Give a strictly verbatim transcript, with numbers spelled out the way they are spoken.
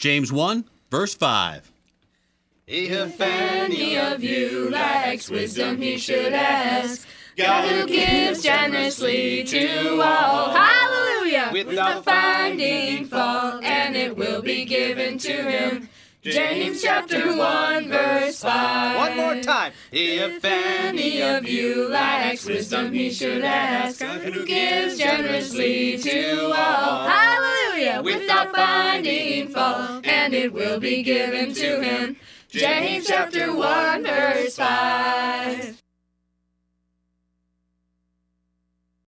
James one, verse five. If any of you lacks wisdom, he should ask God, who gives generously to all. Hallelujah! Without finding fault, and it will be given to him. James chapter one, verse five. One more time. If any of you lacks wisdom, he should ask God, who gives generously to all. Hallelujah! Without finding fault, and it will be given to him. James chapter one, verse five.